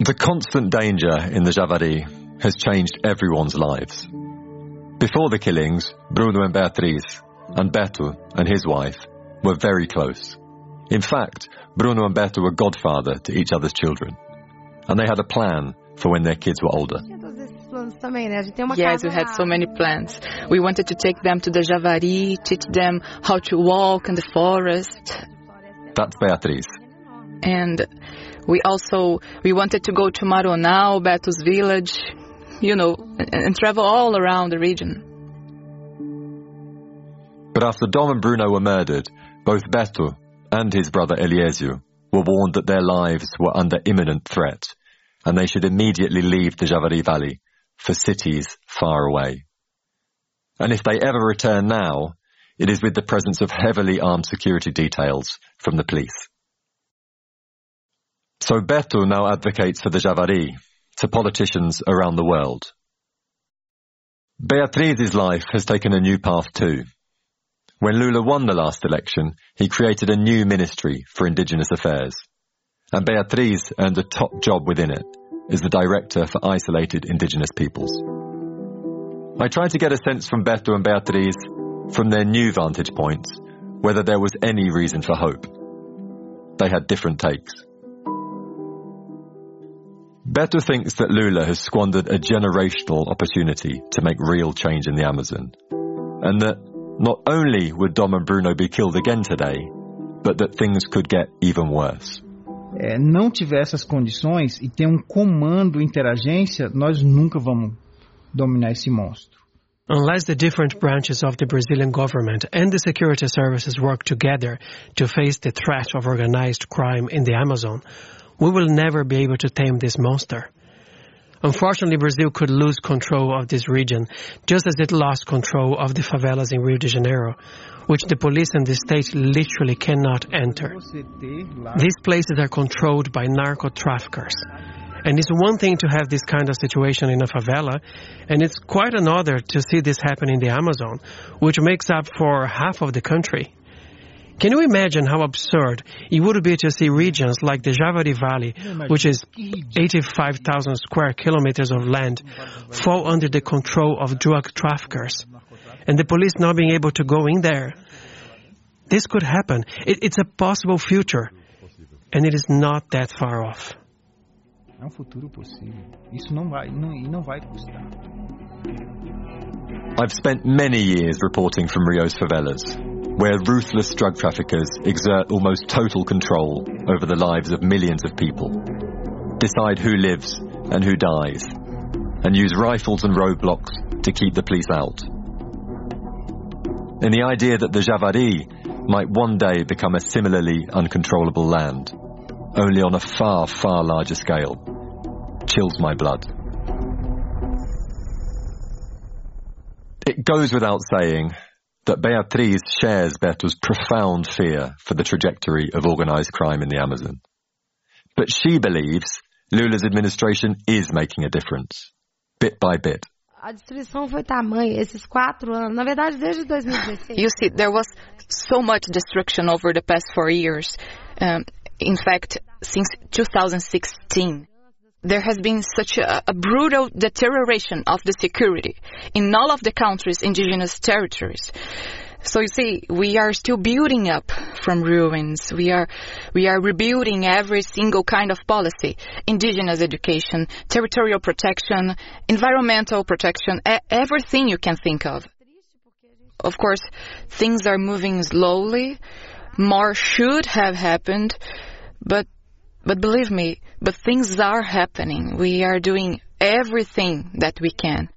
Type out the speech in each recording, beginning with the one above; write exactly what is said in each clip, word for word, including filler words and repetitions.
The constant danger in the Javari has changed everyone's lives. Before the killings, Bruno and Beatriz, and Beto and his wife, were very close. In fact, Bruno and Beto were godfather to each other's children. And they had a plan for when their kids were older. Yes, we had so many plans. We wanted to take them to the Javari, teach them how to walk in the forest. That's Beatriz. And we also, we wanted to go to Maronao, Beto's village, you know, and, and travel all around the region. But after Dom and Bruno were murdered, both Beto and his brother Eliésio were warned that their lives were under imminent threat, and they should immediately leave the Javari Valley for cities far away. And if they ever return now, it is with the presence of heavily armed security details from the police. So Beto now advocates for the Javari to politicians around the world. Beatriz's life has taken a new path too. When Lula won the last election, he created a new ministry for indigenous affairs. And Beatriz earned a top job within it as the director for isolated indigenous peoples. I tried to get a sense from Beto and Beatriz, from their new vantage points, whether there was any reason for hope. They had different takes. Beto thinks that Lula has squandered a generational opportunity to make real change in the Amazon, and that not only would Dom and Bruno be killed again today, but that things could get even worse. É, não tiver essas condições e ter um comando interagência, nós nunca vamos dominar esse monstro. Unless the different branches of the Brazilian government and the security services work together to face the threat of organized crime in the Amazon, we will never be able to tame this monster. Unfortunately, Brazil could lose control of this region, just as it lost control of the favelas in Rio de Janeiro, which the police and the state literally cannot enter. These places are controlled by narco-traffickers. And it's one thing to have this kind of situation in a favela, and it's quite another to see this happen in the Amazon, which makes up for half of the country. Can you imagine how absurd it would be to see regions like the Javari Valley, which is eighty-five thousand square kilometers of land, fall under the control of drug traffickers, and the police not being able to go in there? This could happen. It, it's a possible future, and it is not that far off. É um futuro possível. Isso não vai, não, e não vai custar. I've spent many years reporting from Rio's favelas, where ruthless drug traffickers exert almost total control over the lives of millions of people, decide who lives and who dies, and use rifles and roadblocks to keep the police out. And the idea that the Javari might one day become a similarly uncontrollable land, only on a far, far larger scale, chills my blood. It goes without saying that Beatriz shares Beto's profound fear for the trajectory of organized crime in the Amazon. But she believes Lula's administration is making a difference, bit by bit. A destruição foi tamanha, esses quatro anos, na verdade desde dois mil e dezesseis. You see, there was so much destruction over the past four years. Um, in fact, since two thousand sixteen. There has been such a, a brutal deterioration of the security in all of the country's indigenous territories. So you see, we are still building up from ruins. We are, we are rebuilding every single kind of policy: indigenous education, territorial protection, environmental protection, e- everything you can think of. Of course, things are moving slowly. More should have happened, but But believe me, but things are happening. We are doing everything that we can.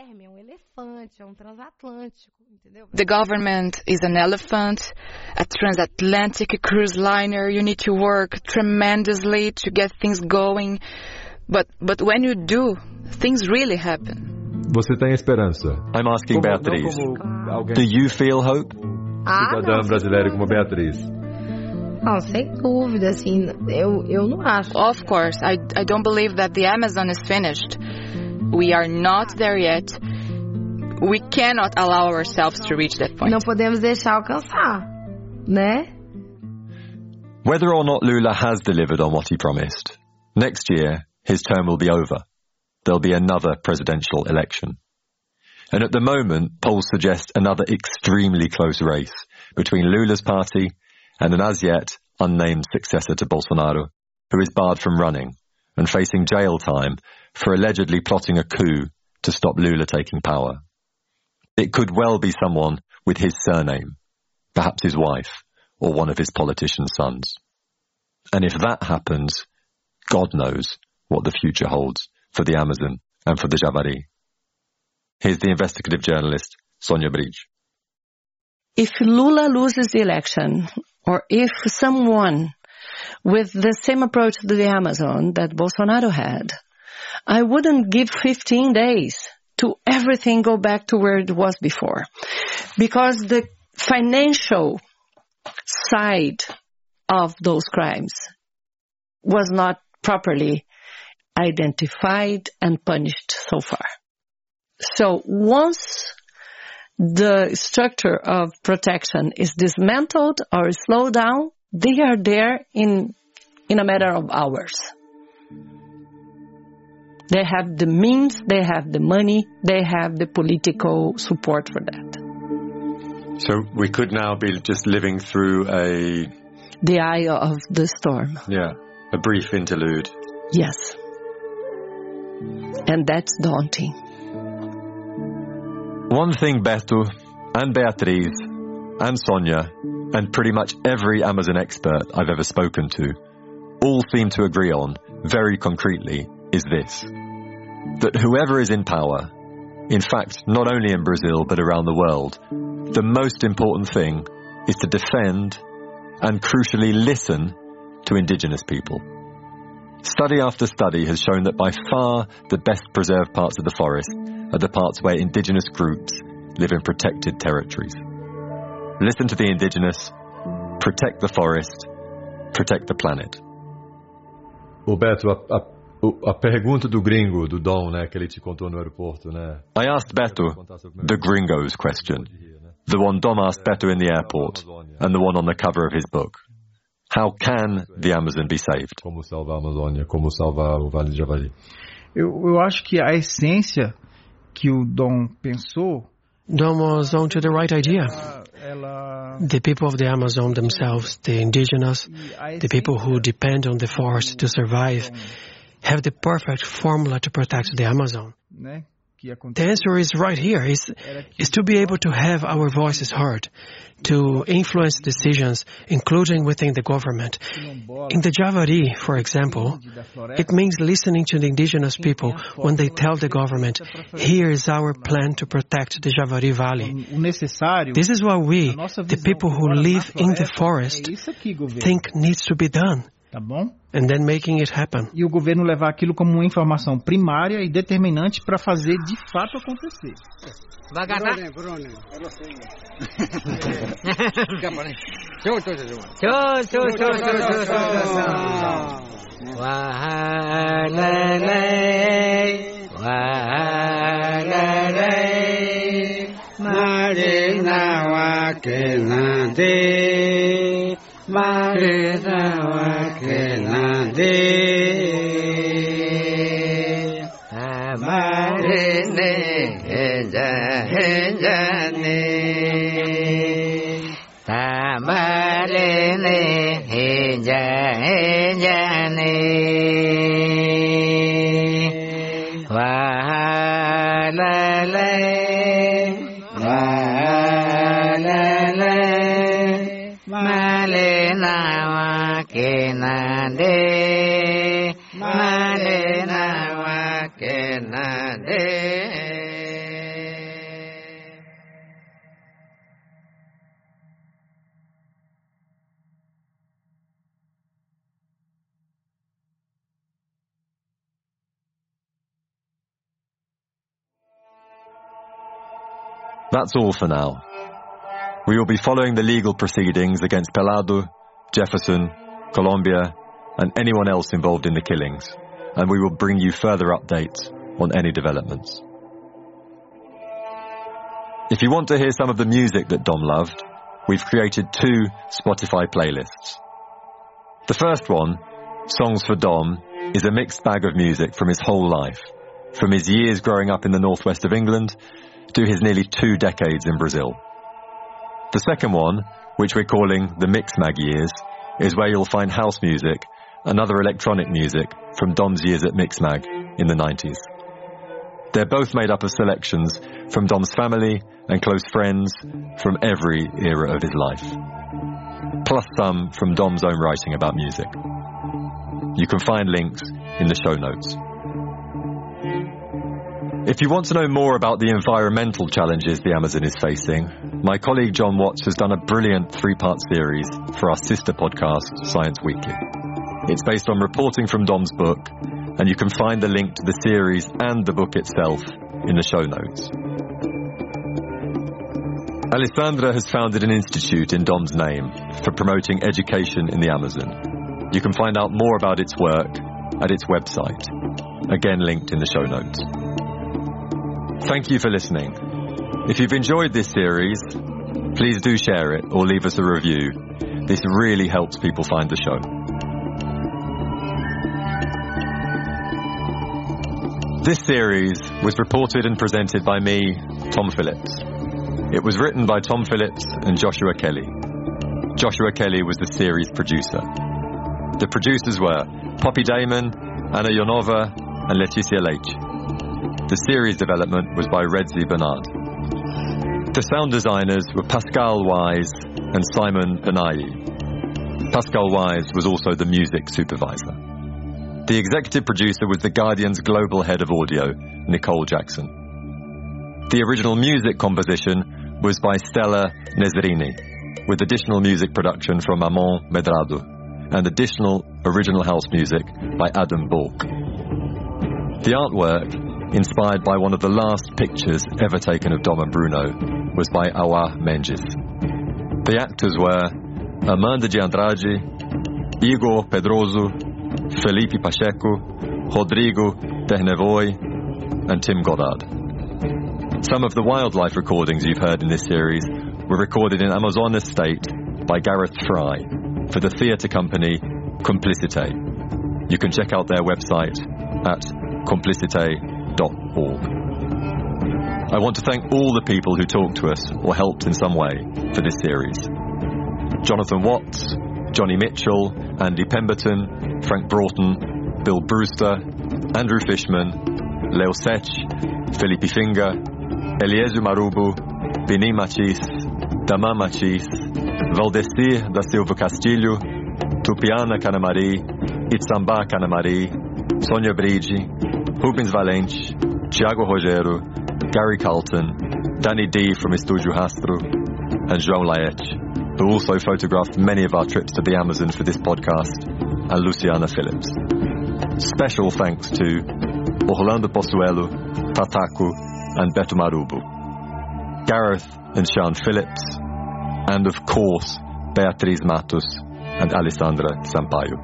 The government is an elephant, a transatlantic cruise liner. You need to work tremendously to get things going. But, but when you do, things really happen. Você tem esperança? I'm asking como, Beatriz. Como do you feel hope? Ah, cidadã brasileira como Beatriz. Não, sem dúvida, assim, eu, eu não acho. Of course, I, I don't believe that the Amazon is finished. We are not there yet. We cannot allow ourselves to reach that point. Não podemos deixar alcançar, né? Whether or not Lula has delivered on what he promised, next year his term will be over. There'll be another presidential election. And at the moment, polls suggest another extremely close race between Lula's party and an as yet unnamed successor to Bolsonaro, who is barred from running and facing jail time for allegedly plotting a coup to stop Lula taking power. It could well be someone with his surname, perhaps his wife or one of his politician sons. And if that happens, God knows what the future holds for the Amazon and for the Javari. Here's the investigative journalist, Sonia Bridge. If Lula loses the election, or if someone with the same approach to the Amazon that Bolsonaro had, I wouldn't give fifteen days to everything go back to where it was before. Because the financial side of those crimes was not properly identified and punished so far. So once the structure of protection is dismantled or slowed down, they are there in in a matter of hours. They have the means, they have the money, they have the political support for that. So we could now be just living through a... The eye of the storm. Yeah, a brief interlude. Yes. And that's daunting. One thing Beto and Beatriz and Sonia and pretty much every Amazon expert I've ever spoken to all seem to agree on very concretely is this: that whoever is in power, in fact not only in Brazil but around the world, the most important thing is to defend and crucially listen to indigenous people. Study after study has shown that by far the best preserved parts of the forest are the parts where indigenous groups live in protected territories. Listen to the indigenous, protect the forest, protect the planet. Roberto, a, a, a pergunta do gringo, do Dom, né, que ele te contou no aeroporto, né? I asked Beto the gringo's question, the one Dom asked Beto in the airport, and the one on the cover of his book. How can the Amazon be saved? Como salvar a Amazônia, como salvar o Vale do Javari. Eu, eu acho que a essência que o Dom pensou... Dom was on to the right idea. Ela... The people of the Amazon themselves, the indigenous, the people who depend on the forest to survive, have the perfect formula to protect the Amazon. Né? The answer is right here, is, is to be able to have our voices heard, to influence decisions, including within the government. In the Javari, for example, it means listening to the indigenous people when they tell the government, here is our plan to protect the Javari Valley. This is what we, the people who live in the forest, think needs to be done. Tá bom? And then making it happen. E o governo levar aquilo como uma informação primária e determinante para fazer de fato acontecer. Devagar, tá? Show, show, show, show, show. Wahalalai, wahalalai, marina wakenande, marina wakenande, marine henja henjane, tamarine henja henjane, wahalalai, wahalalai, malena wakenande, malena wakenande. That's all for now. We will be following the legal proceedings against Pelado, Jefferson, Colombia, and anyone else involved in the killings, and we will bring you further updates on any developments. If you want to hear some of the music that Dom loved, we've created two Spotify playlists. The first one, Songs for Dom, is a mixed bag of music from his whole life, from his years growing up in the northwest of England to his nearly two decades in Brazil. The second one, which we're calling the Mixmag years, is where you'll find house music and other electronic music from Dom's years at Mixmag in the nineties. They're both made up of selections from Dom's family and close friends from every era of his life, plus some from Dom's own writing about music. You can find links in the show notes. If you want to know more about the environmental challenges the Amazon is facing, my colleague John Watts has done a brilliant three-part series for our sister podcast, Science Weekly. It's based on reporting from Dom's book, and you can find the link to the series and the book itself in the show notes. Alessandra has founded an institute in Dom's name for promoting education in the Amazon. You can find out more about its work at its website, again linked in the show notes. Thank you for listening. If you've enjoyed this series, please do share it or leave us a review. This really helps people find the show. This series was reported and presented by me, Tom Phillips. It was written by Tom Phillips and Joshua Kelly. Joshua Kelly was the series producer. The producers were Poppy Damon, Anna Yonova, and Leticia Leitch. The series development was by Redzi Bernard. The sound designers were Pascal Wise and Simon Benayi. Pascal Wise was also the music supervisor. The executive producer was The Guardian's global head of audio, Nicole Jackson. The original music composition was by Stella Nezrini, with additional music production from Amon Medrado, and additional original house music by Adam Bork. The artwork, inspired by one of the last pictures ever taken of Dom and Bruno, was by Awa Menges. The actors were Amanda de Andrade, Igor Pedroso, Felipe Pacheco, Rodrigo Ternevoy, and Tim Goddard. Some of the wildlife recordings you've heard in this series were recorded in Amazon Estate by Gareth Fry for the theatre company Complicité. You can check out their website at complicité dot org. I want to thank all the people who talked to us or helped in some way for this series. Jonathan Watts, Johnny Mitchell, Andy Pemberton, Frank Broughton, Bill Brewster, Andrew Fishman, Leo Sech, Felipe Finger, Eliezer Marubu, Bini Machis, Dama Machis, Valdecir da Silva Castilho, Tupiana Canamari, Itzamba Canamari, Sonia Brigi, Rubens Valente, Tiago Rogero, Gary Carlton, Danny D from Estúdio Rastro, and João Laet, who also photographed many of our trips to the Amazon for this podcast, and Luciana Phillips. Special thanks to Orlando Possuelo, Tataku, and Beto Marubu, Gareth and Sean Phillips, and of course, Beatriz Matos and Alessandra Sampaio.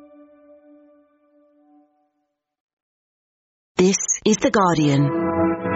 This is The Guardian.